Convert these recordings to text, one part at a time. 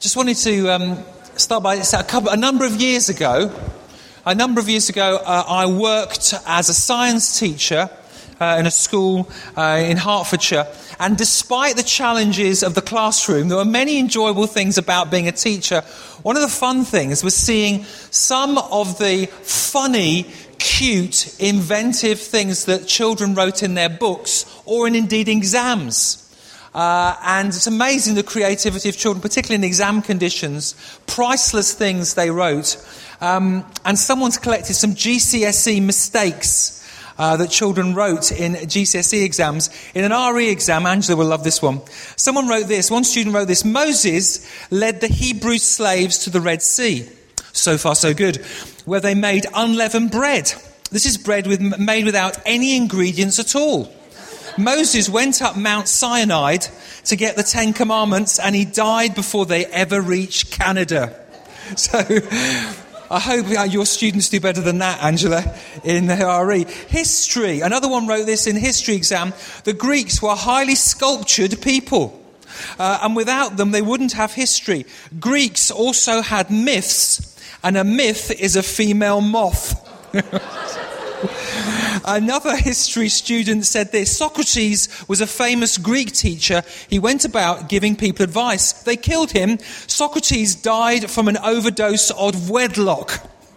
Just wanted to start by a number of years ago, I worked as a science teacher in a school in Hertfordshire. And despite the challenges of the classroom, there were many enjoyable things about being a teacher. One of the fun things was seeing some of the funny, cute, inventive things that children wrote in their books or indeed exams. And it's amazing the creativity of children, particularly in exam conditions. Priceless things they wrote. And someone's collected some GCSE mistakes that children wrote in GCSE exams. In an RE exam, Angela will love this one. Someone wrote this. One student wrote this. Moses led the Hebrew slaves to the Red Sea. So far, so good. Where they made unleavened bread. This is bread made without any ingredients at all. Moses went up Mount Sinai to get the Ten Commandments, and he died before they ever reached Canada. So I hope your students do better than that, Angela, in the RE. History. Another one wrote this in history exam. The Greeks were highly sculptured people, and without them they wouldn't have history. Greeks also had myths, and a myth is a female moth. Another history student said this. Socrates was a famous Greek teacher. He went about giving people advice. They killed him. Socrates died from an overdose of wedlock.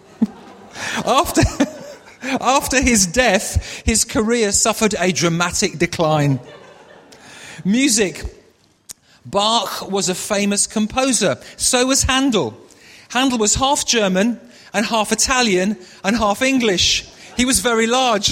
After his death, his career suffered a dramatic decline. Music. Bach was a famous composer. So was Handel. Handel was half German and half Italian and half English. He was very large.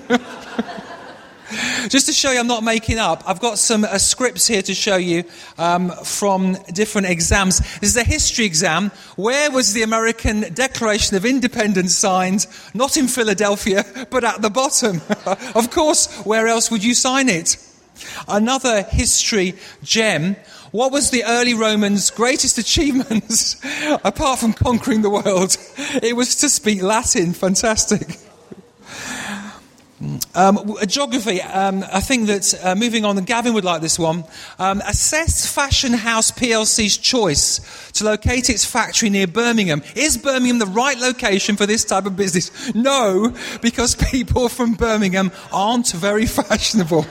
Just to show you I'm not making up, I've got some scripts here to show you from different exams. This is a history exam. Where was the American Declaration of Independence signed? Not in Philadelphia, but at the bottom. Of course, where else would you sign it? Another history gem. What was the early Romans' greatest achievements, apart from conquering the world? It was to speak Latin. Fantastic. Geography, I think that moving on, and Gavin would like this one. Assess Fashion House PLC's choice to locate its factory near Birmingham. Is Birmingham the right location for this type of business? No, because people from Birmingham aren't very fashionable.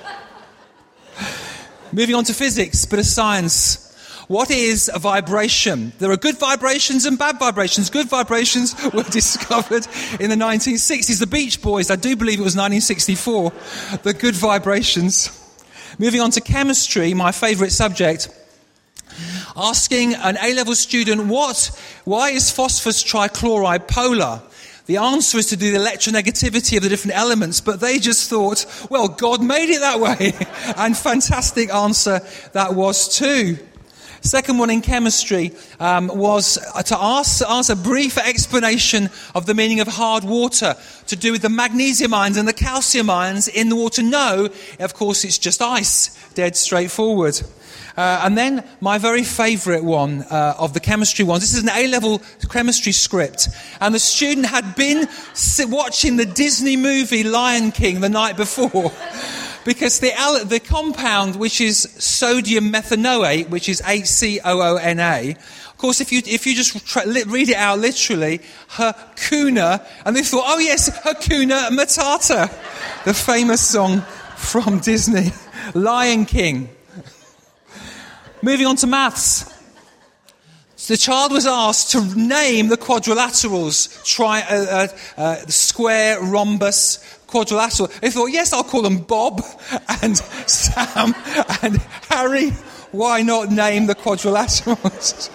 Moving on to physics, bit of science. What is a vibration? There are good vibrations and bad vibrations. Good vibrations were discovered in the 1960s. The Beach Boys, I do believe it was 1964. The good vibrations. Moving on to chemistry, my favourite subject. Asking an A-level student, why is phosphorus trichloride polar? The answer is to do the electronegativity of the different elements, but they just thought, well, God made it that way. And fantastic answer that was too. Second one in chemistry was to ask a brief explanation of the meaning of hard water to do with the magnesium ions and the calcium ions in the water. No, of course, it's just ice. Dead straightforward. And then my very favourite one of the chemistry ones. This is an A-level chemistry script. And the student had been watching the Disney movie Lion King the night before. Because the compound, which is sodium methanoate, which is HCOONA, of course, if you just read it out literally, Hakuna, and they thought, oh yes, Hakuna Matata, the famous song from Disney, Lion King. Moving on to maths. The child was asked to name the quadrilaterals, square, rhombus, quadrilateral. They thought, yes, I'll call them Bob and Sam and Harry. Why not name the quadrilaterals?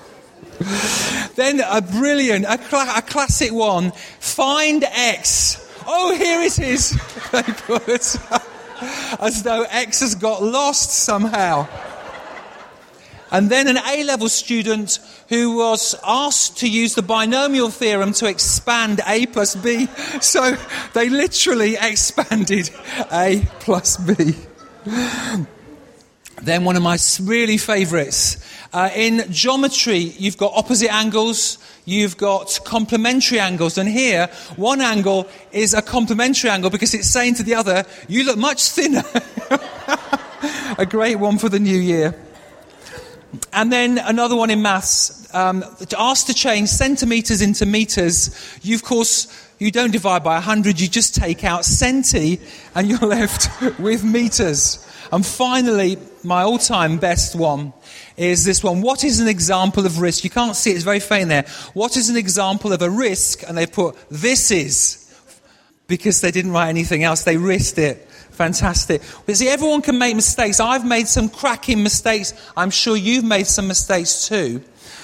Then a brilliant, a classic one. Find X. Oh, here it is. They put as though X has got lost somehow. And then an A-level student who was asked to use the binomial theorem to expand A plus B. So they literally expanded A plus B. Then one of my really favourites. In geometry, you've got opposite angles, you've got complementary angles. And here, one angle is a complementary angle because it's saying to the other, you look much thinner. A great one for the new year. And then another one in maths, asked to change centimetres into metres. You don't divide by 100, you just take out centi and you're left with metres. And finally, my all-time best one is this one. What is an example of risk? You can't see it, it's very faint there. What is an example of a risk? And they put, this is, because they didn't write anything else, they risked it. Fantastic. But see, everyone can make mistakes. I've made some cracking mistakes. I'm sure you've made some mistakes too.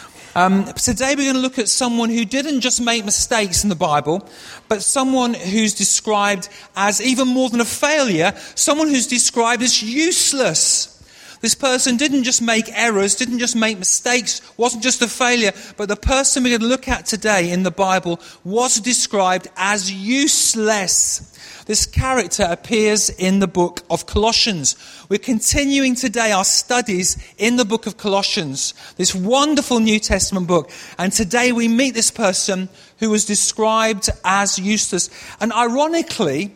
Today we're going to look at someone who didn't just make mistakes in the Bible, but someone who's described as even more than a failure, someone who's described as useless. This person didn't just make errors, didn't just make mistakes, wasn't just a failure, but the person we're going to look at today in the Bible was described as useless. This character appears in the book of Colossians. We're continuing today our studies in the book of Colossians, this wonderful New Testament book. And today we meet this person who was described as useless. And ironically,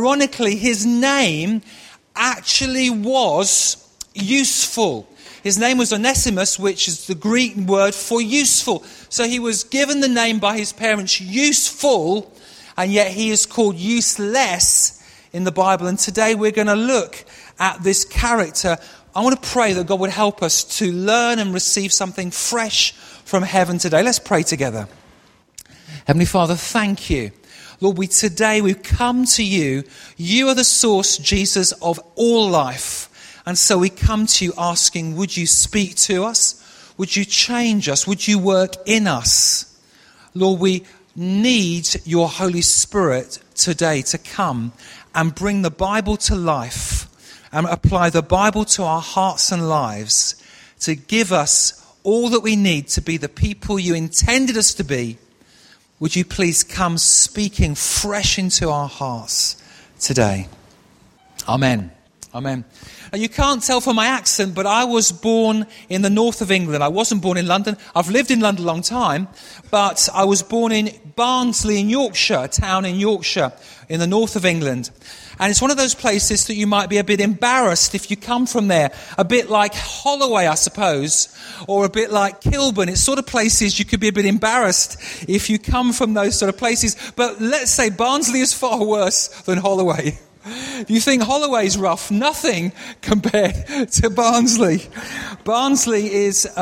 his name actually was useful. His name was Onesimus, which is the Greek word for useful. So he was given the name by his parents, useful, and yet he is called useless in the Bible. And today we're going to look at this character. I want to pray that God would help us to learn and receive something fresh from heaven today. Let's pray together. Heavenly Father, thank you. Lord, we've come to you. You are the source, Jesus, of all life. And so we come to you asking, would you speak to us? Would you change us? Would you work in us? Lord, we need your Holy Spirit today to come and bring the Bible to life and apply the Bible to our hearts and lives to give us all that we need to be the people you intended us to be. Would you please come speaking fresh into our hearts today? Amen. Amen. Now, you can't tell from my accent, but I was born in the north of England. I wasn't born in London. I've lived in London a long time, but I was born in Barnsley in Yorkshire, a town in Yorkshire in the north of England. And it's one of those places that you might be a bit embarrassed if you come from there. A bit like Holloway, I suppose, or a bit like Kilburn. It's sort of places you could be a bit embarrassed if you come from those sort of places. But let's say Barnsley is far worse than Holloway. You think Holloway's rough? Nothing compared to Barnsley. Barnsley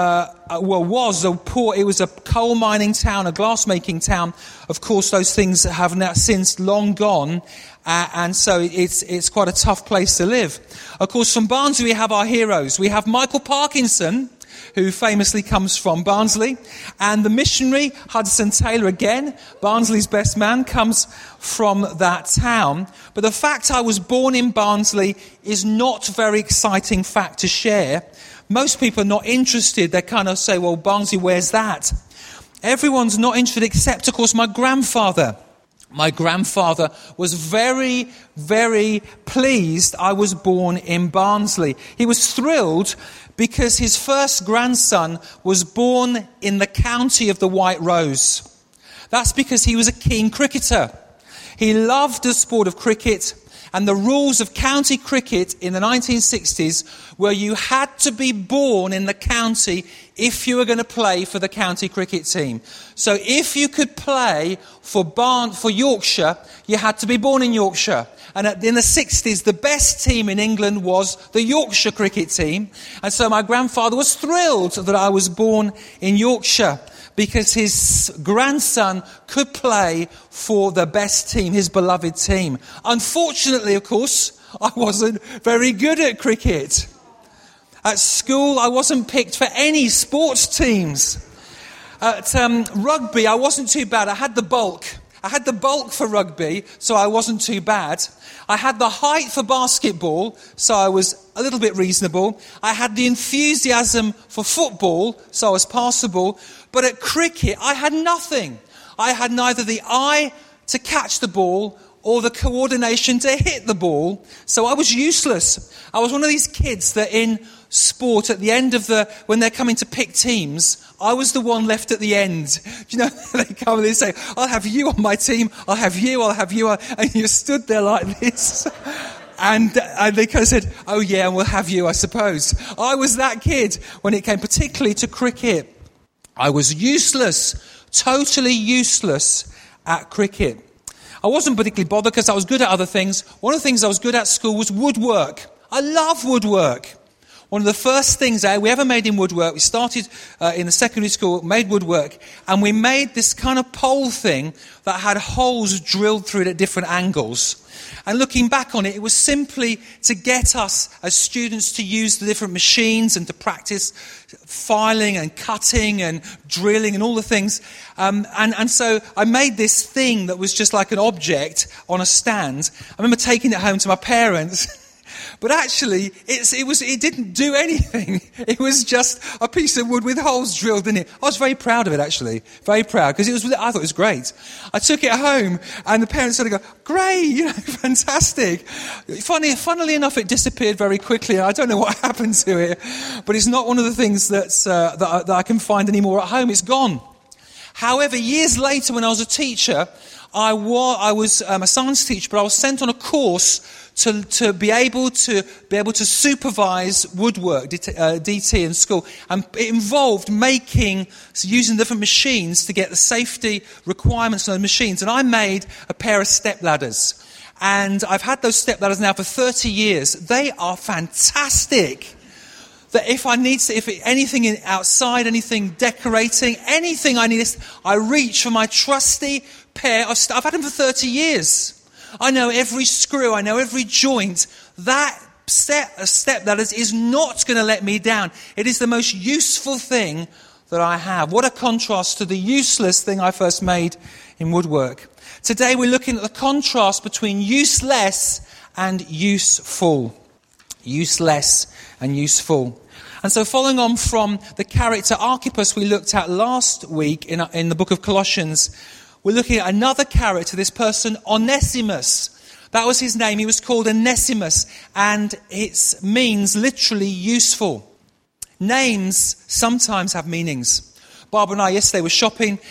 was a port. It was a coal mining town, a glass making town. Of course, those things have now since long gone, and so it's quite a tough place to live. Of course, from Barnsley we have our heroes. We have Michael Parkinson, who famously comes from Barnsley, and the missionary Hudson Taylor, again, Barnsley's best man, comes from that town. But the fact I was born in Barnsley is not a very exciting fact to share. Most people are not interested. They kind of say, well, Barnsley, where's that? Everyone's not interested except, of course, my grandfather. My grandfather was very, very pleased I was born in Barnsley. He was thrilled because his first grandson was born in the county of the White Rose. That's because he was a keen cricketer. He loved the sport of cricket, and the rules of county cricket in the 1960s were you had to be born in the county if you were going to play for the county cricket team. So if you could play for Yorkshire, you had to be born in Yorkshire. And in the 60s, the best team in England was the Yorkshire cricket team. And so my grandfather was thrilled that I was born in Yorkshire because his grandson could play for the best team, his beloved team. Unfortunately, of course, I wasn't very good at cricket. At school, I wasn't picked for any sports teams. At rugby, I wasn't too bad. I had the bulk. I had the bulk for rugby, so I wasn't too bad. I had the height for basketball, so I was a little bit reasonable. I had the enthusiasm for football, so I was passable. But at cricket, I had nothing. I had neither the eye to catch the ball or the coordination to hit the ball, so I was useless. I was one of these kids that in sport at the end of when they're coming to pick teams, I was the one left at the end. Do you know, they come and they say, I'll have you on my team, I'll have you, and you stood there like this. And they kind of said, oh yeah, we'll have you, I suppose. I was that kid when it came particularly to cricket. I was useless, totally useless at cricket. I wasn't particularly bothered because I was good at other things. One of the things I was good at school was woodwork. I love woodwork. One of the first things we ever made in woodwork, we started in the secondary school, made woodwork, and we made this kind of pole thing that had holes drilled through it at different angles. And looking back on it, it was simply to get us as students to use the different machines and to practice filing and cutting and drilling and all the things. And so I made this thing that was just like an object on a stand. I remember taking it home to my parents. But actually, it didn't do anything. It was just a piece of wood with holes drilled in it. I was very proud of it, actually. Very proud, because I thought it was great. I took it home, and the parents sort of go, great, fantastic. Funnily enough, it disappeared very quickly. I don't know what happened to it, but it's not one of the things that I can find anymore at home. It's gone. However, years later, when I was a teacher, I was a science teacher, but I was sent on a course to be able to supervise woodwork, DT in school. And it involved using different machines to get the safety requirements on the machines. And I made a pair of step ladders. And I've had those step ladders now for 30 years. They are fantastic. That if anything outside, anything decorating, anything I need, I reach for my trusty pair of I've had them for 30 years. I know every screw, I know every joint. That set of step ladders is not going to let me down. It is the most useful thing that I have. What a contrast to the useless thing I first made in woodwork. Today we're looking at the contrast between useless and useful. Useless and useful. And so following on from the character Archippus we looked at last week in the book of Colossians, we're looking at another character, this person Onesimus. That was his name. He was called Onesimus, and it means literally useful. Names sometimes have meanings. Barbara and I yesterday were shopping,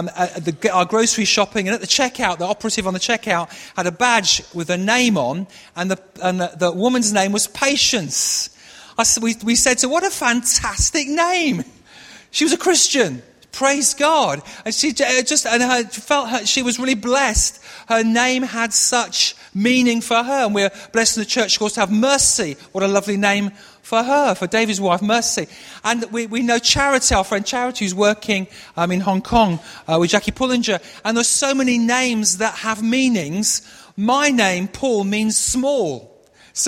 our grocery shopping, and at the checkout, the operative on the checkout had a badge with a name on, and the woman's name was Patience. We said to her, what a fantastic name. She was a Christian. Praise God. And she she was really blessed. Her name had such meaning for her. And we're blessed in the church, of course, to have Mercy. What a lovely name for her, for David's wife, Mercy. And we know Charity, our friend Charity, who's working in Hong Kong with Jackie Pullinger. And there's so many names that have meanings. My name, Paul, means small. So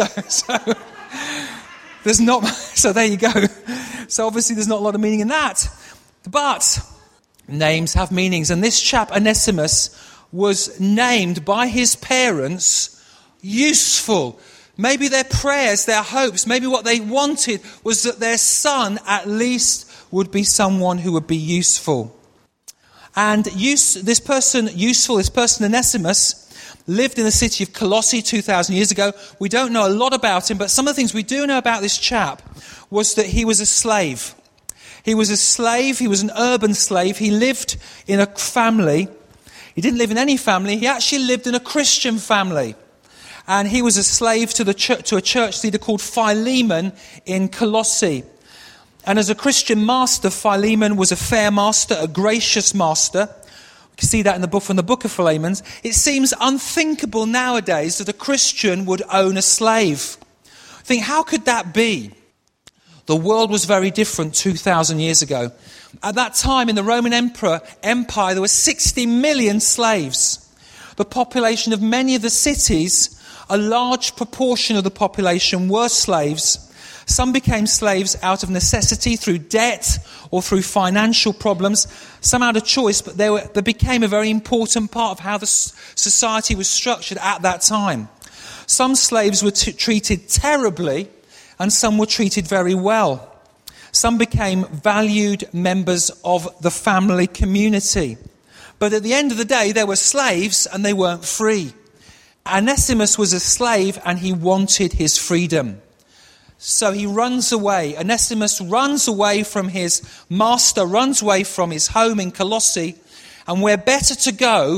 there's not. So there you go. So obviously there's not a lot of meaning in that. But names have meanings. And this chap, Onesimus, was named by his parents useful. Maybe their prayers, their hopes, maybe what they wanted was that their son at least would be someone who would be useful. And this person Onesimus, lived in the city of Colossae 2,000 years ago. We don't know a lot about him, but some of the things we do know about this chap was that he was a slave. He was a slave. He was an urban slave. He lived in a family. He didn't live in any family. He actually lived in a Christian family. And he was a slave to a church leader called Philemon in Colossae. And as a Christian master, Philemon was a fair master, a gracious master. You can see that in from the book of Philemon. It seems unthinkable nowadays that a Christian would own a slave. Think, how could that be? The world was very different 2,000 years ago. At that time in the Roman Empire, there were 60 million slaves. The population of many of the cities, a large proportion of the population were slaves. Some became slaves out of necessity through debt or through financial problems. Some out of choice, but they became a very important part of how the society was structured at that time. Some slaves were treated terribly, and some were treated very well. Some became valued members of the family community. But at the end of the day, they were slaves and they weren't free. Onesimus was a slave and he wanted his freedom. So he runs away. Onesimus runs away from his master, runs away from his home in Colossae. And where better to go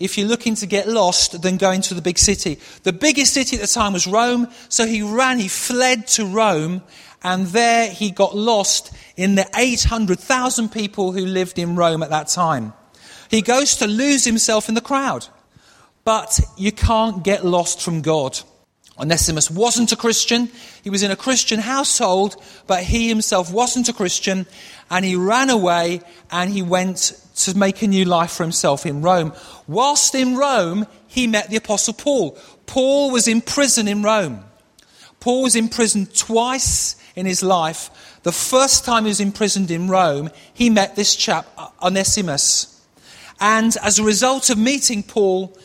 if you're looking to get lost, than going to the big city. The biggest city at the time was Rome, so he fled to Rome, and there he got lost in the 800,000 people who lived in Rome at that time. He goes to lose himself in the crowd. But you can't get lost from God. Onesimus wasn't a Christian. He was in a Christian household, but he himself wasn't a Christian, and he ran away and he went to make a new life for himself in Rome. Whilst in Rome, he met the Apostle Paul. Paul was in prison in Rome. Paul was imprisoned twice in his life. The first time he was imprisoned in Rome, he met this chap, Onesimus. And as a result of meeting Paul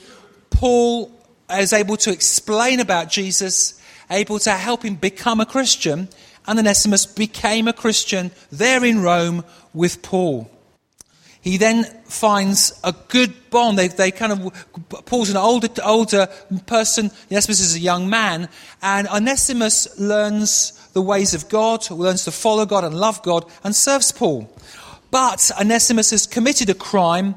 is able to explain about Jesus, able to help him become a Christian, and Onesimus became a Christian there in Rome with Paul. He then finds a good bond. Paul's an older person, Onesimus is a young man, and Onesimus learns the ways of God, learns to follow God and love God, and serves Paul. But Onesimus has committed a crime.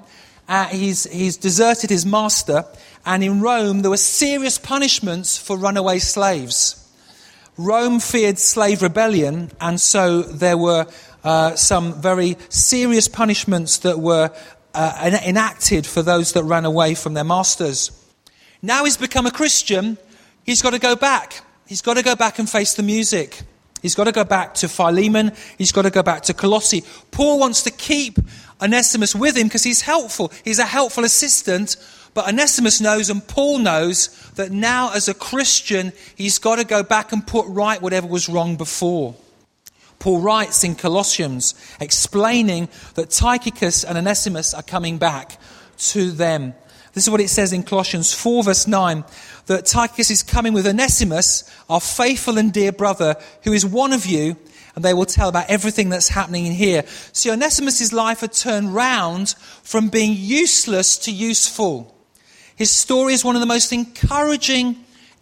He's deserted his master, and in Rome there were serious punishments for runaway slaves. Rome feared slave rebellion, and so there were some very serious punishments that were enacted for those that ran away from their masters. Now he's become a Christian, he's got to go back. He's got to go back and face the music. He's got to go back to Philemon. He's got to go back to Colossae. Paul wants to keep Onesimus with him because he's helpful. He's a helpful assistant. But Onesimus knows, and Paul knows, that now as a Christian, he's got to go back and put right whatever was wrong before. Paul writes in Colossians, explaining that Tychicus and Onesimus are coming back to them. This is what it says in Colossians 4 verse 9, that Tychicus is coming with Onesimus, our faithful and dear brother, who is one of you, and they will tell about everything that's happening in here. See, Onesimus' life had turned round from being useless to useful. His story is one of the most encouraging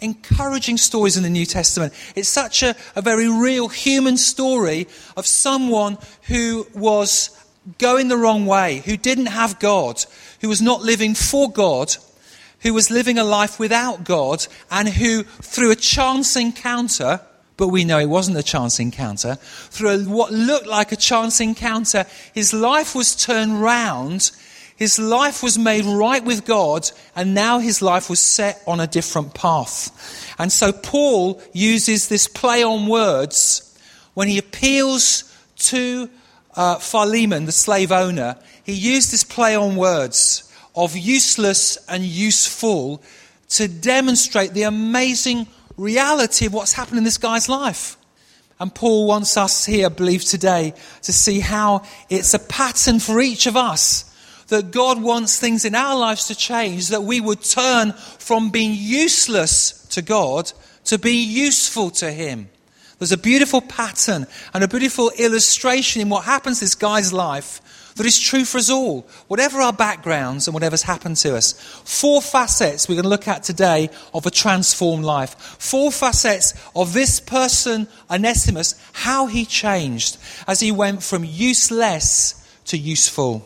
stories in the New Testament. It's such a very real human story of someone who was going the wrong way, who didn't have God, who was not living for God, who was living a life without God, and who, through a chance encounter, but we know it wasn't a chance encounter, through what looked like a chance encounter, his life was turned round, his life was made right with God, and now his life was set on a different path. And so Paul uses this play on words when he appeals to Philemon, the slave owner. He used this play on words of useless and useful to demonstrate the amazing reality of what's happened in this guy's life. And Paul wants us here, I believe today, to see how it's a pattern for each of us, that God wants things in our lives to change, that we would turn from being useless to God to be useful to him. There's a beautiful pattern and a beautiful illustration in what happens in this guy's life that is true for us all, whatever our backgrounds and whatever's happened to us. 4 facets we're going to look at today of a transformed life. 4 facets of this person, Onesimus, how he changed as he went from useless to useful.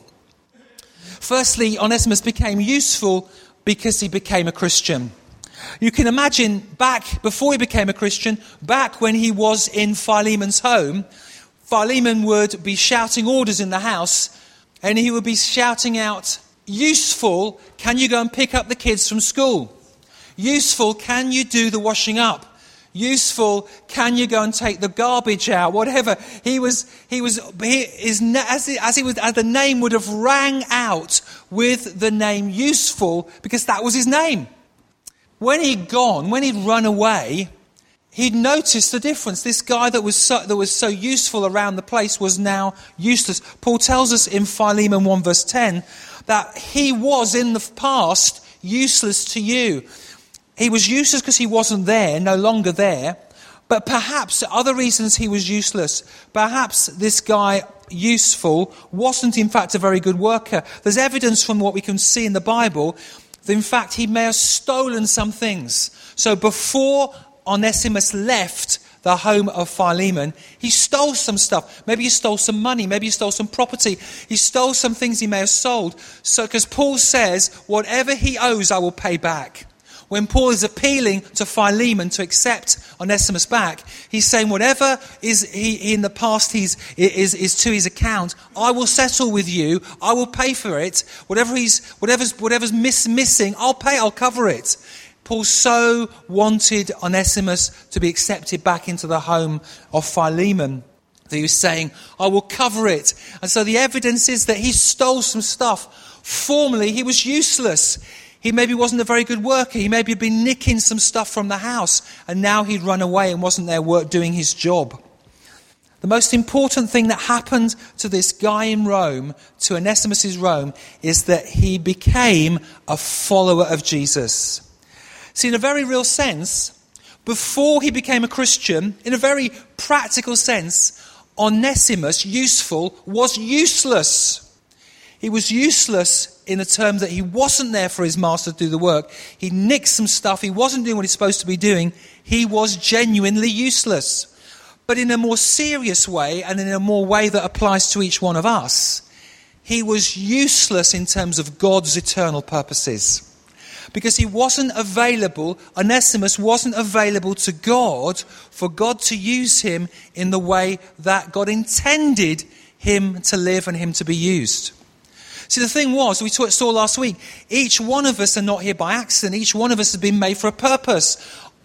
Firstly, Onesimus became useful because he became a Christian. You can imagine back before he became a Christian, back when he was in Philemon's home, Philemon would be shouting orders in the house, and he would be shouting out, "Useful, can you go and pick up the kids from school? Useful, can you do the washing up? Useful, can you go and take the garbage out?" Whatever. As the name would have rang out with the name useful, because that was his name. When he'd run away, he'd noticed the difference. This guy that was so useful around the place was now useless. Paul tells us in Philemon 1 verse 10 that he was in the past useless to you. He was useless because he wasn't there, no longer there. But perhaps other reasons he was useless. Perhaps this guy, useful, wasn't in fact a very good worker. There's evidence from what we can see in the Bible that in fact he may have stolen some things. So before Onesimus left the home of Philemon, he stole some stuff. Maybe he stole some money. Maybe he stole some property. He stole some things he may have sold. So, because Paul says, whatever he owes, I will pay back. When Paul is appealing to Philemon to accept Onesimus back, he's saying whatever is he in the past is to his account, I will settle with you. I will pay for it. Whatever's missing, I'll pay. I'll cover it. Paul so wanted Onesimus to be accepted back into the home of Philemon that he was saying, I will cover it. And so the evidence is that he stole some stuff. Formerly, he was useless. He maybe wasn't a very good worker. He maybe had been nicking some stuff from the house, and now he'd run away and wasn't there doing his job. The most important thing that happened to this guy in Rome, to Onesimus' Rome, is that he became a follower of Jesus. See, in a very real sense, before he became a Christian, in a very practical sense, Onesimus, was useless. He was useless in the term that he wasn't there for his master to do the work. He nicked some stuff. He wasn't doing what he's supposed to be doing. He was genuinely useless. But in a more serious way, and in a more way that applies to each one of us, he was useless in terms of God's eternal purposes. Because he wasn't available, Onesimus wasn't available to God for God to use him in the way that God intended him to live and him to be used. See, the thing was, we saw last week, each one of us are not here by accident. Each one of us has been made for a purpose.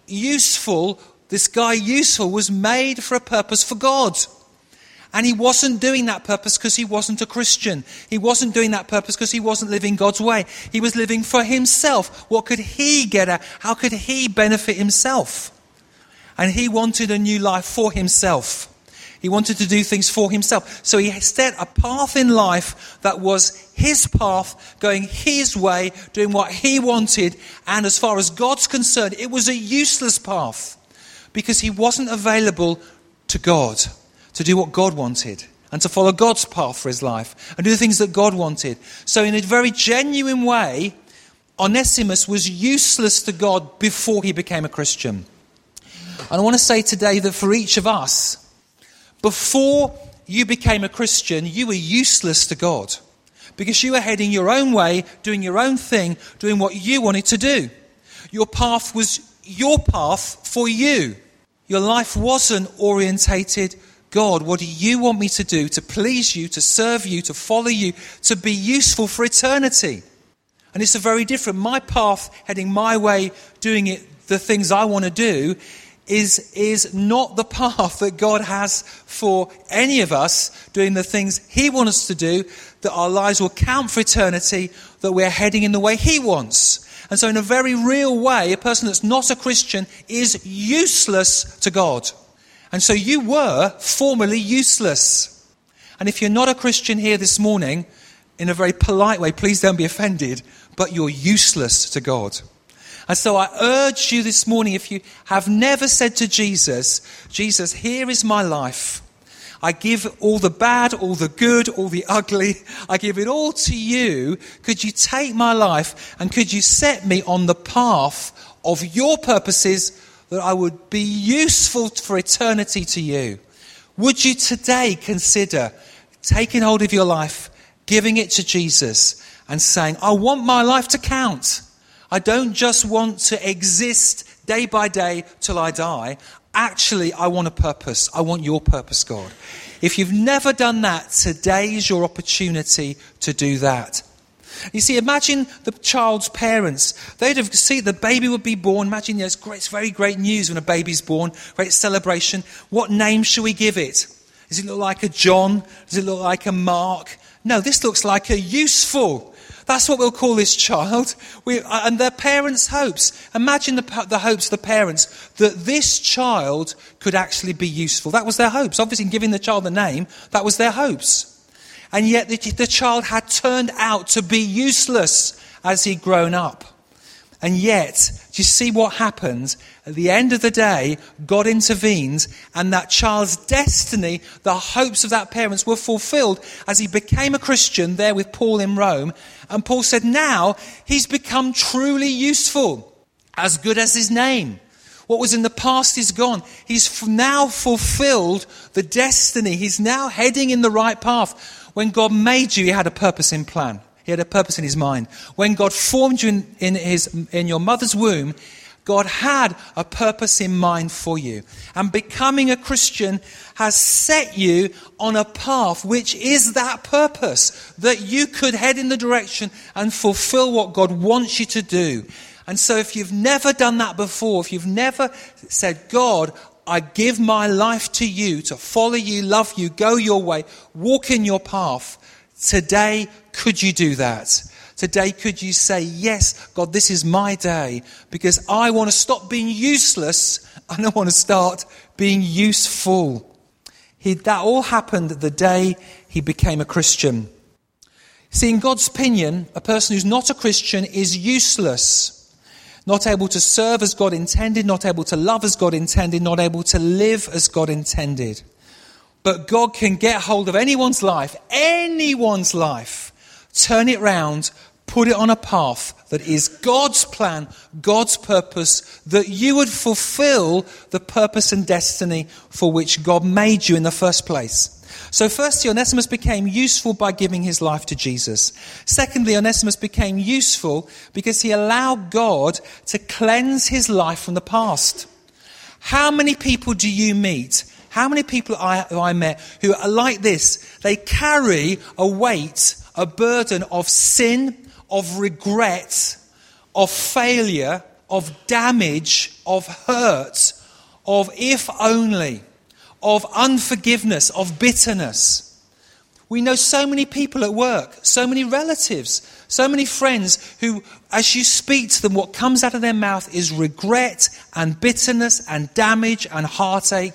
This guy useful was made for a purpose for God. And he wasn't doing that purpose because he wasn't a Christian. He wasn't doing that purpose because he wasn't living God's way. He was living for himself. What could he get at? How could he benefit himself? And he wanted a new life for himself. He wanted to do things for himself. So he set a path in life that was his path, going his way, doing what he wanted. And as far as God's concerned, it was a useless path because he wasn't available to God to do what God wanted and to follow God's path for his life and do the things that God wanted. So in a very genuine way, Onesimus was useless to God before he became a Christian. And I want to say today that for each of us, before you became a Christian, you were useless to God because you were heading your own way, doing your own thing, doing what you wanted to do. Your path was your path for you. Your life wasn't orientated, God, what do you want me to do to please you, to serve you, to follow you, to be useful for eternity? And it's a very different. My path, heading my way, doing it, the things I want to do, is not the path that God has for any of us doing the things he wants us to do, that our lives will count for eternity, that we're heading in the way he wants. And so in a very real way, a person that's not a Christian is useless to God. And so you were formerly useless. And if you're not a Christian here this morning, in a very polite way, please don't be offended, but you're useless to God. And so I urge you this morning, if you have never said to Jesus, Jesus, here is my life. I give all the bad, all the good, all the ugly. I give it all to you. Could you take my life and could you set me on the path of your purposes that I would be useful for eternity to you? Would you today consider taking hold of your life, giving it to Jesus and saying, I want my life to count. I don't just want to exist day by day till I die. Actually, I want a purpose. I want your purpose, God. If you've never done that, today is your opportunity to do that. You see, imagine the child's parents. They'd have seen the baby would be born. Imagine, it's very great news when a baby's born. Great celebration. What name shall we give it? Does it look like a John? Does it look like a Mark? No, this looks like a useful. That's what we'll call this child. And their parents' hopes. Imagine the hopes of the parents that this child could actually be useful. That was their hopes. Obviously, in giving the child the name, that was their hopes. And yet the child had turned out to be useless as he'd grown up. And yet, do you see what happened? At the end of the day, God intervened and that child's destiny, the hopes of that parents were fulfilled as he became a Christian there with Paul in Rome. And Paul said, now he's become truly useful, as good as his name. What was in the past is gone. He's now fulfilled the destiny. He's now heading in the right path. When God made you, he had a purpose in plan. He had a purpose in his mind. When God formed you in your mother's womb, God had a purpose in mind for you. And becoming a Christian has set you on a path which is that purpose, that you could head in the direction and fulfill what God wants you to do. And so if you've never done that before, if you've never said, God, I give my life to you, to follow you, love you, go your way, walk in your path, today could you do that? Today, could you say, yes, God, this is my day because I want to stop being useless and I want to start being useful. That all happened the day he became a Christian. See, in God's opinion, a person who's not a Christian is useless, not able to serve as God intended, not able to love as God intended, not able to live as God intended. But God can get hold of anyone's life, turn it round, put it on a path that is God's plan, God's purpose, that you would fulfill the purpose and destiny for which God made you in the first place. So firstly, Onesimus became useful by giving his life to Jesus. Secondly, Onesimus became useful because he allowed God to cleanse his life from the past. How many people do you meet? How many people I met who are like this? They carry a weight, a burden of sin, of regret, of failure, of damage, of hurt, of if only, of unforgiveness, of bitterness. We know so many people at work, so many relatives, so many friends who, as you speak to them, what comes out of their mouth is regret and bitterness and damage and heartache.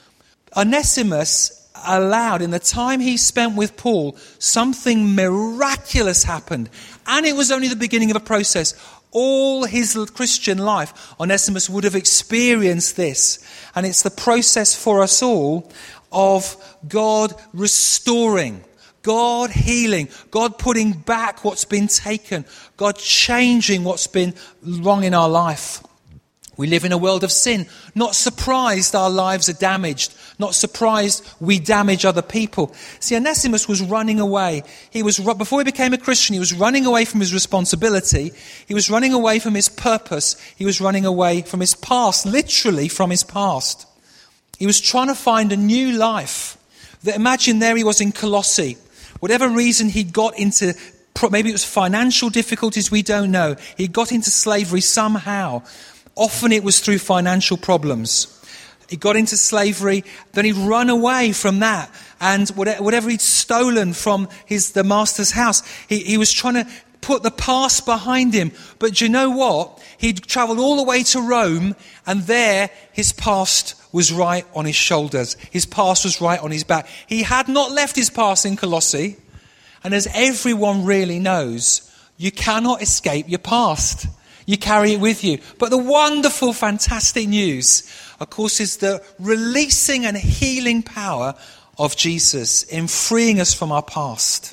Onesimus allowed, in the time he spent with Paul, something miraculous happened. And it was only the beginning of a process. All his Christian life, Onesimus would have experienced this. And it's the process for us all of God restoring, God healing, God putting back what's been taken, God changing what's been wrong in our life. We live in a world of sin. Not surprised our lives are damaged. Not surprised we damage other people. See, Onesimus was running away. Before he became a Christian, he was running away from his responsibility. He was running away from his purpose. He was running away from his past, literally from his past. He was trying to find a new life. Imagine there he was in Colossae. Whatever reason he got into, maybe it was financial difficulties, we don't know. He got into slavery somehow. Often it was through financial problems. He got into slavery, then he'd run away from that. And whatever he'd stolen from the master's house, he was trying to put the past behind him. But do you know what? He'd travelled all the way to Rome, and there his past was right on his shoulders. His past was right on his back. He had not left his past in Colossae. And as everyone really knows, you cannot escape your past. You carry it with you. But the wonderful, fantastic news, of course, is the releasing and healing power of Jesus in freeing us from our past.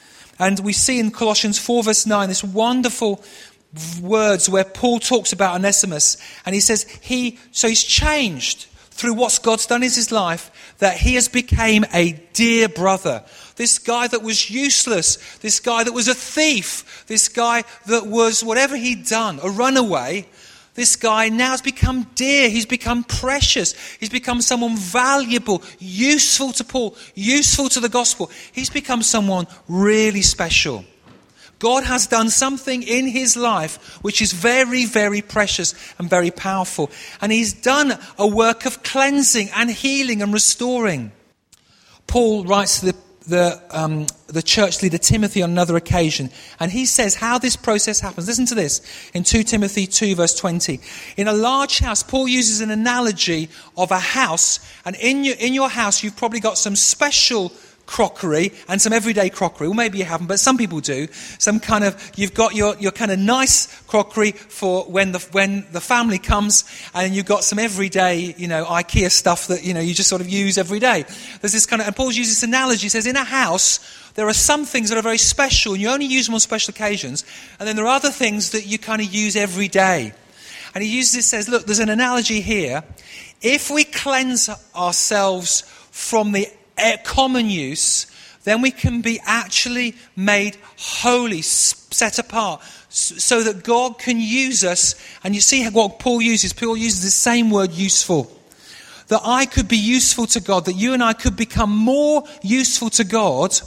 And we see in Colossians 4 verse 9 this wonderful words where Paul talks about Onesimus. And he says he's changed through what God's done in his life, that he has become a dear brother. This guy that was useless, this guy that was a thief, this guy that was whatever he'd done, a runaway, this guy now has become dear, he's become precious, he's become someone valuable, useful to Paul, useful to the gospel. He's become someone really special. God has done something in his life which is very, very precious and very powerful. And he's done a work of cleansing and healing and restoring. Paul writes to the church leader Timothy on another occasion, and he says how this process happens. Listen to this in 2 Timothy 2 verse 20. In a large house, Paul uses an analogy of a house, and in your house you've probably got some special crockery and some everyday crockery. Well, maybe you haven't, but some people do. You've got your kind of nice crockery for when the family comes, and you've got some everyday, IKEA stuff that, you just sort of use every day. There's this and Paul uses this analogy. He says, in a house, there are some things that are very special and you only use them on special occasions. And then there are other things that you kind of use every day. And he uses it, says, look, there's an analogy here. If we cleanse ourselves from the common use, then we can be actually made holy, set apart, so that God can use us. And you see what Paul uses. Paul uses the same word, useful. That I could be useful to God, that you and I could become more useful to God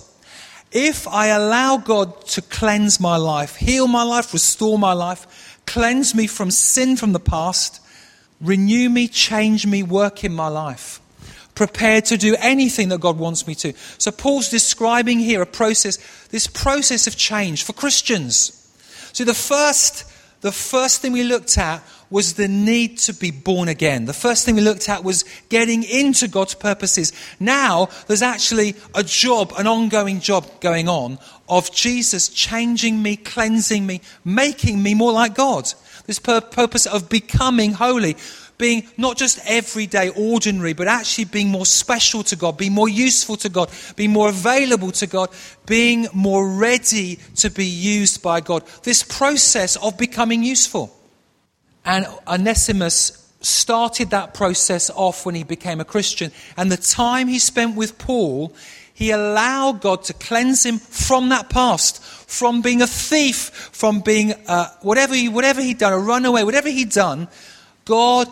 if I allow God to cleanse my life, heal my life, restore my life, cleanse me from sin from the past, renew me, change me, work in my life. Prepared to do anything that God wants me to. So Paul's describing here this process of change for Christians. So the first thing we looked at was the need to be born again. The first thing we looked at was getting into God's purposes. Now there's actually an ongoing job going on of Jesus changing me, cleansing me, making me more like God. This purpose of becoming holy. Being not just everyday, ordinary, but actually being more special to God, being more useful to God, being more available to God, being more ready to be used by God. This process of becoming useful. And Onesimus started that process off when he became a Christian. And the time he spent with Paul, he allowed God to cleanse him from that past, from being a thief, from being whatever he'd done, a runaway, whatever he'd done. God,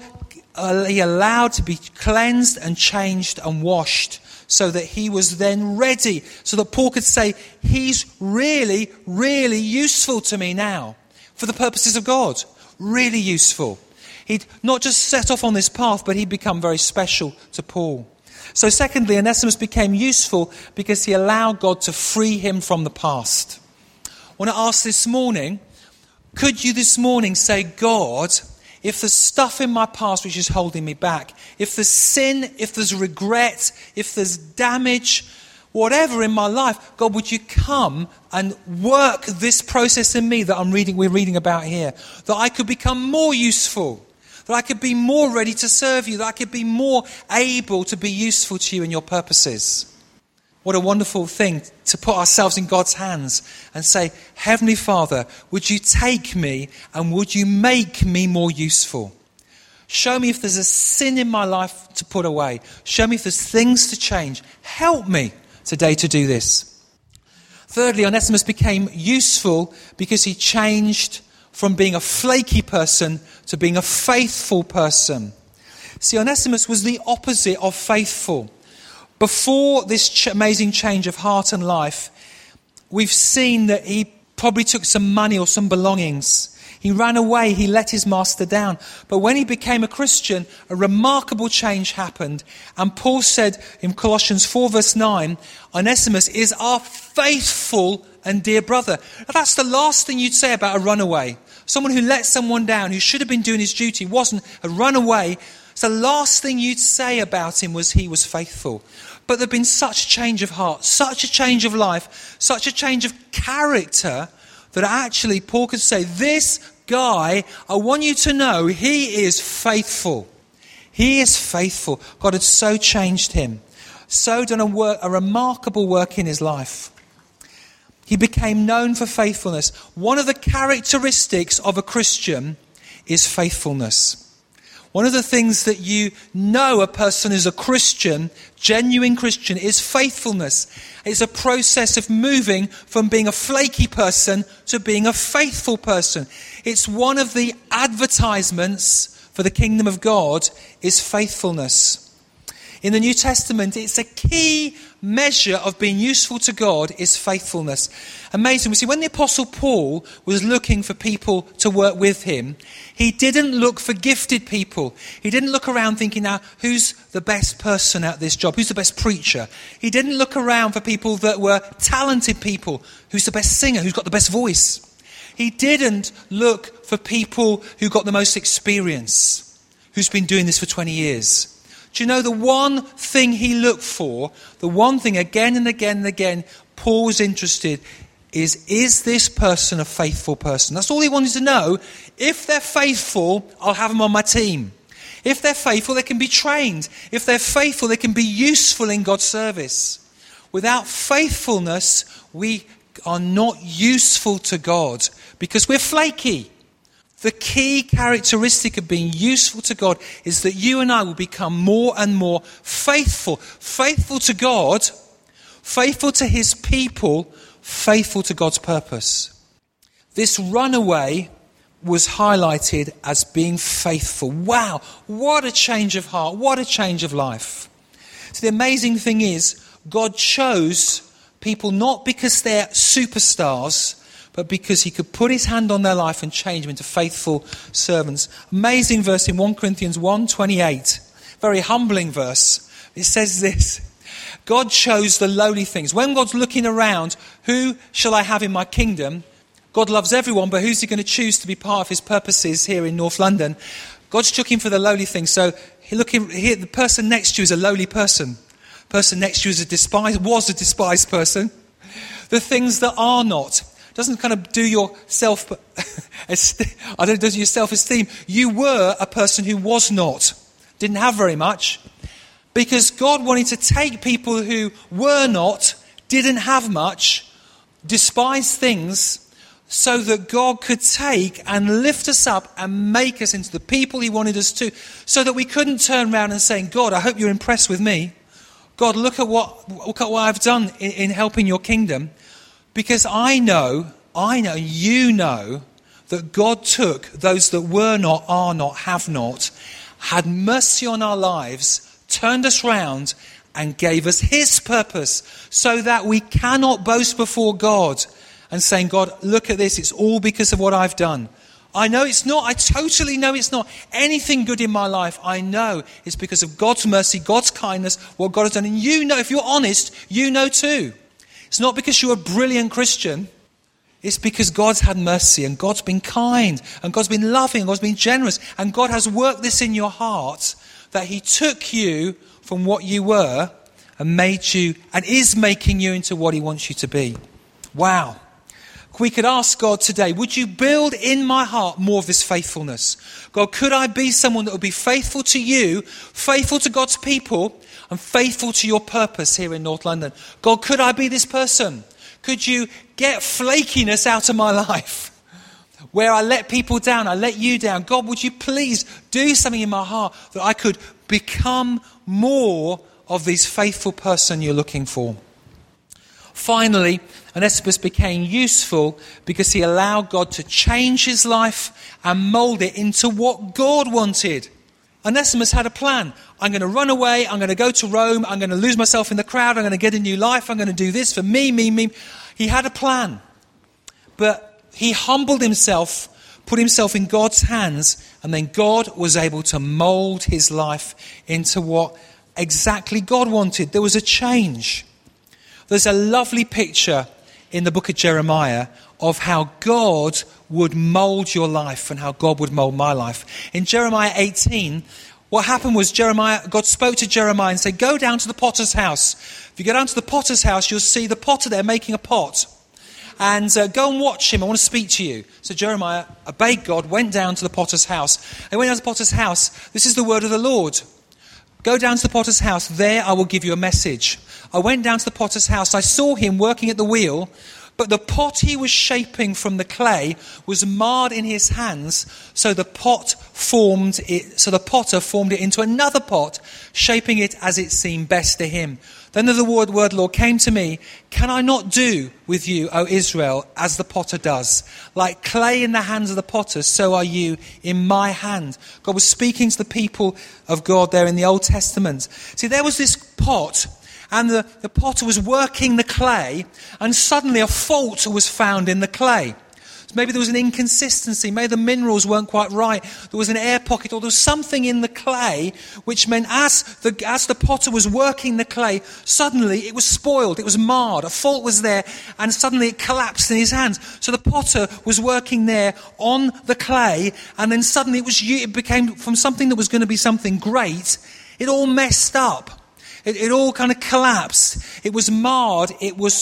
he allowed to be cleansed and changed and washed so that he was then ready. So that Paul could say, he's really, really useful to me now for the purposes of God. Really useful. He'd not just set off on this path, but he'd become very special to Paul. So secondly, Onesimus became useful because he allowed God to free him from the past. I want to ask this morning, could you this morning say, God, if there's stuff in my past which is holding me back, if there's sin, if there's regret, if there's damage, whatever in my life, God, would you come and work this process in me that we're reading about here, that I could become more useful, that I could be more ready to serve you, that I could be more able to be useful to you in your purposes. What a wonderful thing to put ourselves in God's hands and say, Heavenly Father, would you take me and would you make me more useful? Show me if there's a sin in my life to put away. Show me if there's things to change. Help me today to do this. Thirdly, Onesimus became useful because he changed from being a flaky person to being a faithful person. See, Onesimus was the opposite of faithful. Before this amazing change of heart and life, we've seen that he probably took some money or some belongings. He ran away, he let his master down. But when he became a Christian, a remarkable change happened. And Paul said in Colossians 4 verse 9, Onesimus is our faithful and dear brother. Now, that's the last thing you'd say about a runaway. Someone who let someone down, who should have been doing his duty, wasn't, a runaway. So the last thing you'd say about him was he was faithful. But there'd been such a change of heart, such a change of life, such a change of character that actually Paul could say, this guy, I want you to know, he is faithful. He is faithful. God had so changed him, so done a remarkable work in his life. He became known for faithfulness. One of the characteristics of a Christian is faithfulness. One of the things that you know a person is a Christian, genuine Christian, is faithfulness. It's a process of moving from being a flaky person to being a faithful person. It's one of the advertisements for the kingdom of God is faithfulness. In the New Testament, it's a key measure of being useful to God is faithfulness. Amazing. We see when the Apostle Paul was looking for people to work with him, he didn't look for gifted people. He didn't look around thinking, now, who's the best person at this job? Who's the best preacher? He didn't look around for people that were talented people. Who's the best singer? Who's got the best voice? He didn't look for people who got the most experience, who's been doing this for 20 years. Do you know the one thing he looked for, the one thing again and again and again, Paul was interested is this person a faithful person? That's all he wanted to know. If they're faithful, I'll have them on my team. If they're faithful, they can be trained. If they're faithful, they can be useful in God's service. Without faithfulness, we are not useful to God because we're flaky. The key characteristic of being useful to God is that you and I will become more and more faithful. Faithful to God, faithful to his people, faithful to God's purpose. This runaway was highlighted as being faithful. Wow, what a change of heart, what a change of life. So the amazing thing is, God chose people not because they're superstars, but because he could put his hand on their life and change them into faithful servants. Amazing verse in 1 Corinthians 1:28. Very humbling verse. It says this: God chose the lowly things. When God's looking around, who shall I have in my kingdom? God loves everyone, but who's he going to choose to be part of his purposes here in North London? God's looking for the lowly things. So the person next to you is a lowly person. The person next to you was a despised person. The things that are not. Doesn't kind of do your self-esteem. You were a person who was not. Didn't have very much. Because God wanted to take people who were not, didn't have much, despised things, so that God could take and lift us up and make us into the people he wanted us to, so that we couldn't turn around and say, God, I hope you're impressed with me. God, look at what I've done in helping your kingdom. Because I know, you know, that God took those that were not, are not, have not, had mercy on our lives, turned us round and gave us his purpose, so that we cannot boast before God and saying, God, look at this, it's all because of what I've done. I know it's not, I totally know it's not anything good in my life. I know it's because of God's mercy, God's kindness, what God has done. And you know, if you're honest, you know too. It's not because you're a brilliant Christian. It's because God's had mercy and God's been kind and God's been loving and God's been generous. And God has worked this in your heart, that he took you from what you were and made you and is making you into what he wants you to be. Wow. We could ask God today, would you build in my heart more of this faithfulness? God, could I be someone that would be faithful to you, faithful to God's people, and faithful to your purpose here in North London? God, could I be this person? Could you get flakiness out of my life? Where I let people down, I let you down. God, would you please do something in my heart that I could become more of this faithful person you're looking for? Finally, Onesimus became useful because he allowed God to change his life and mold it into what God wanted. Onesimus had a plan. I'm going to run away. I'm going to go to Rome. I'm going to lose myself in the crowd. I'm going to get a new life. I'm going to do this for me. He had a plan. But he humbled himself, put himself in God's hands, and then God was able to mold his life into what exactly God wanted. There was a change. There's a lovely picture in the book of Jeremiah of how God would mold your life and how God would mold my life. In Jeremiah 18, what happened was God spoke to Jeremiah and said, go down to the potter's house. If you go down to the potter's house, you'll see the potter there making a pot. And go and watch him. I want to speak to you. So Jeremiah obeyed God, went down to the potter's house. And went down to the potter's house. This is the word of the Lord. Go down to the potter's house. There I will give you a message. I went down to the potter's house. I saw him working at the wheel, but the pot he was shaping from the clay was marred in his hands. So the potter formed it into another pot, shaping it as it seemed best to him. Then the word Lord came to me, can I not do with you, O Israel, as the potter does? Like clay in the hands of the potter, so are you in my hand. God was speaking to the people of God there in the Old Testament. See, there was this pot, and the potter was working the clay, and suddenly a fault was found in the clay. Maybe there was an inconsistency. Maybe the minerals weren't quite right. There was an air pocket, or there was something in the clay, which meant as the potter was working the clay, suddenly it was spoiled. It was marred. A fault was there, and suddenly it collapsed in his hands. So the potter was working there on the clay, and then suddenly it became from something that was going to be something great. It all messed up. It all kind of collapsed. It was marred.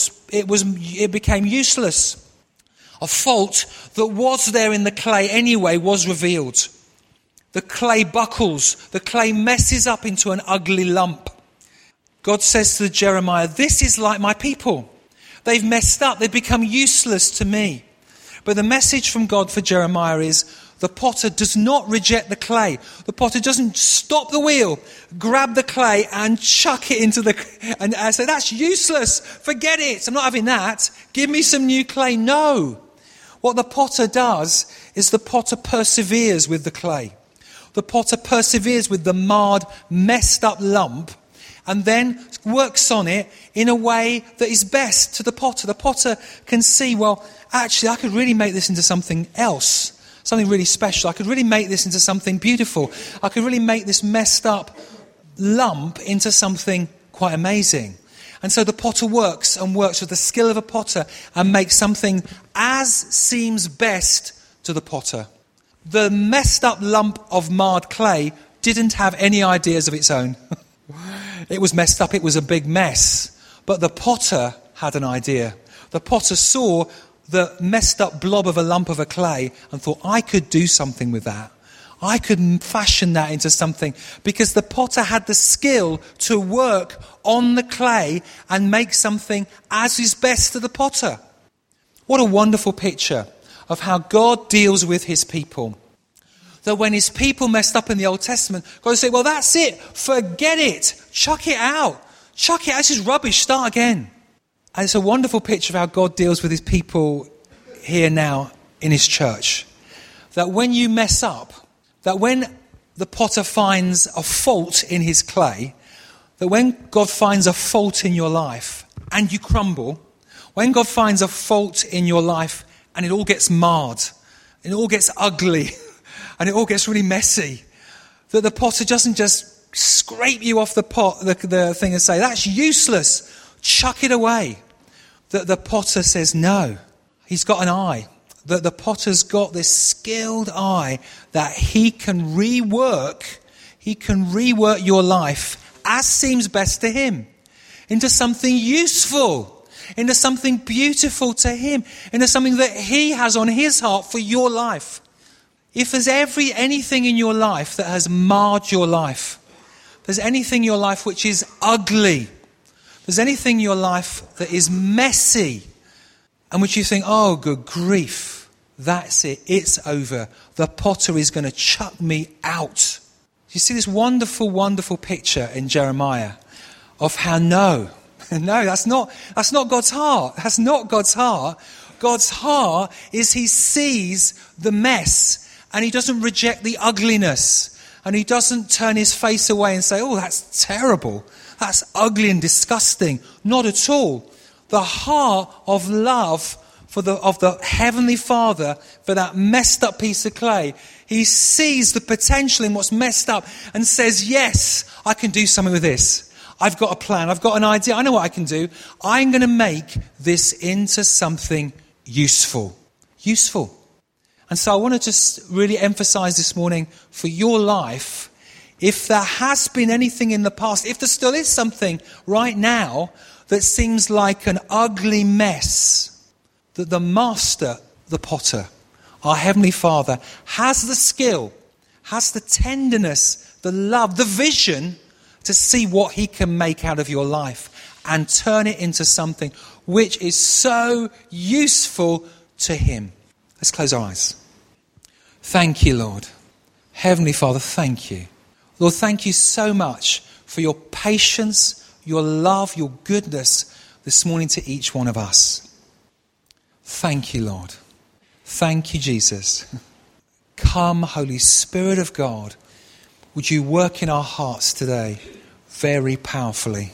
It became useless. A fault that was there in the clay anyway was revealed. The clay buckles. The clay messes up into an ugly lump. God says to Jeremiah, this is like my people. They've messed up. They've become useless to me. But the message from God for Jeremiah is, The potter does not reject the clay. The potter doesn't stop the wheel, grab the clay and chuck it into and say, that's useless. Forget it. I'm not having that. Give me some new clay. No. What the potter does is the potter perseveres with the clay. The potter perseveres with the marred, messed up lump and then works on it in a way that is best to the potter. The potter can see, well, actually, I could really make this into something else, something really special. I could really make this into something beautiful. I could really make this messed up lump into something quite amazing. And so the potter works with the skill of a potter and makes something as seems best to the potter. The messed up lump of marred clay didn't have any ideas of its own. It was messed up. It was a big mess. But the potter had an idea. The potter saw the messed up blob of a lump of a clay and thought, I could do something with that. I could fashion that into something, because the potter had the skill to work on the clay and make something as is best to the potter. What a wonderful picture of how God deals with his people. That when his people messed up in the Old Testament, God would say, well, that's it. Forget it. Chuck it out. Chuck it out. This is rubbish. Start again. And it's a wonderful picture of how God deals with his people here now in his church. That when you mess up, that when the potter finds a fault in his clay, that when God finds a fault in your life and you crumble, when God finds a fault in your life and it all gets marred, and it all gets ugly, and it all gets really messy, that the potter doesn't just scrape you off the thing and say, that's useless, chuck it away. That the potter says, no, he's got an eye. That the potter's got this skilled eye that he can rework your life as seems best to him, into something useful, into something beautiful to him, into something that he has on his heart for your life. If there's anything in your life that has marred your life, there's anything in your life which is ugly, there's anything in your life that is messy, and which you think, oh, good grief, that's it, it's over. The potter is going to chuck me out. You see this wonderful, wonderful picture in Jeremiah of how no, that's not God's heart. That's not God's heart. God's heart is he sees the mess and he doesn't reject the ugliness. And he doesn't turn his face away and say, oh, that's terrible. That's ugly and disgusting. Not at all. The heart of love of the Heavenly Father for that messed up piece of clay. He sees the potential in what's messed up and says, yes, I can do something with this. I've got a plan. I've got an idea. I know what I can do. I'm going to make this into something useful. Useful. And so I want to just really emphasize this morning for your life, if there has been anything in the past, if there still is something right now that seems like an ugly mess, that the master, the potter, our Heavenly Father, has the skill, has the tenderness, the love, the vision to see what he can make out of your life and turn it into something which is so useful to him. Let's close our eyes. Thank you, Lord. Heavenly Father, thank you. Lord, thank you so much for your patience, your love, your goodness this morning to each one of us. Thank you, Lord. Thank you, Jesus. Come, Holy Spirit of God. Would you work in our hearts today very powerfully?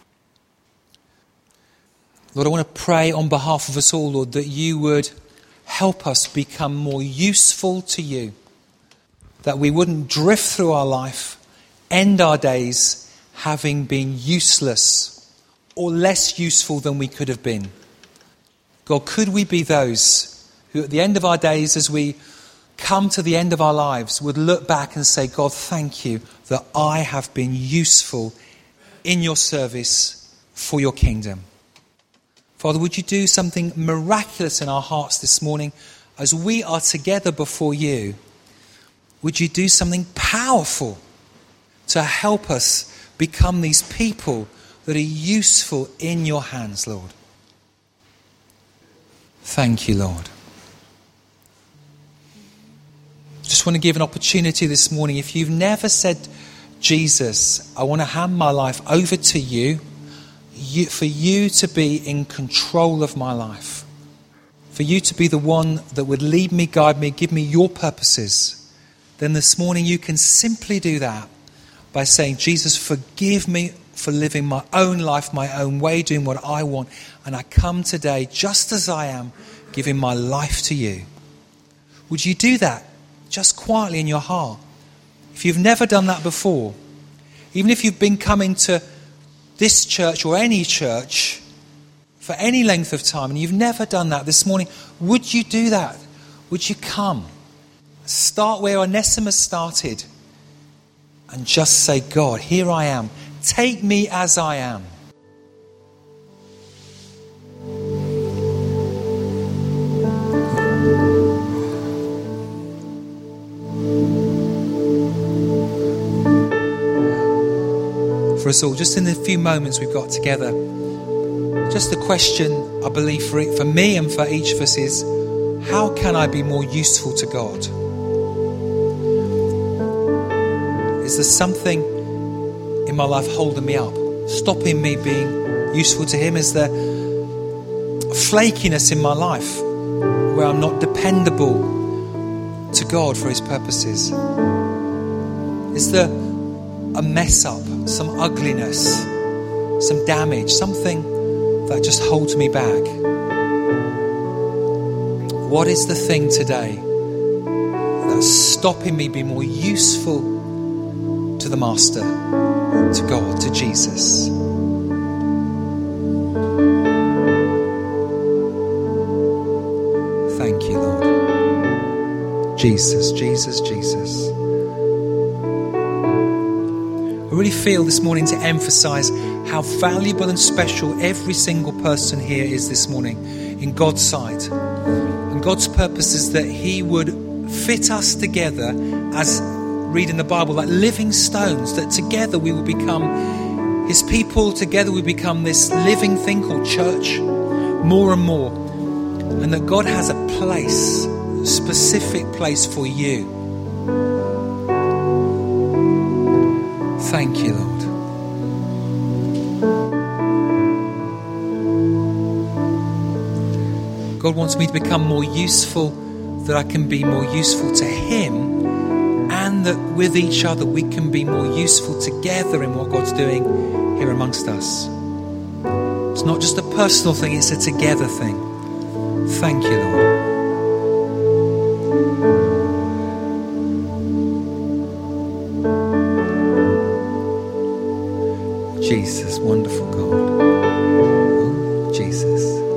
Lord, I want to pray on behalf of us all, Lord, that you would help us become more useful to you. That we wouldn't drift through our life, end our days having been useless or less useful than we could have been. God, could we be those who at the end of our days, as we come to the end of our lives, would look back and say, God, thank you that I have been useful in your service for your kingdom. Father, would you do something miraculous in our hearts this morning as we are together before you? Would you do something powerful to help us become these people that are useful in your hands, Lord? Thank you, Lord. just want to give an opportunity this morning. If you've never said, Jesus, I want to hand my life over to you, for you to be in control of my life, for you to be the one that would lead me, guide me, give me your purposes, then this morning you can simply do that by saying, Jesus, forgive me for living my own life, my own way, doing what I want. And I come today just as I am, giving my life to you. Would you do that just quietly in your heart? If you've never done that before, even if you've been coming to this church or any church for any length of time and you've never done that this morning, would you do that? Would you come? Start where Onesimus started and just say, God, here I am. Take me as I am. For us all, just in the few moments we've got together, just the question, I believe, for me and for each of us is, how can I be more useful to God? Is there something in my life holding me up, stopping me being useful to Him? Is there flakiness in my life where I'm not dependable to God for His purposes? Is there a mess up, some ugliness, some damage, something that just holds me back? What is the thing today that's stopping me being more useful to the Master, to God, to Jesus? Thank you, Lord. Jesus, Jesus, Jesus. I really feel this morning to emphasize how valuable and special every single person here is this morning in God's sight. And God's purpose is that He would fit us together as, read in the Bible, like living stones, that together we will become His people, together we become this living thing called church, more and more. And that God has a place, a specific place for you. Thank you, Lord. God wants me to become more useful, that I can be more useful to Him, and that with each other we can be more useful together in what God's doing here amongst us. It's not just a personal thing, it's a together thing. Thank you, Lord. Jesus, wonderful God. Oh, Jesus.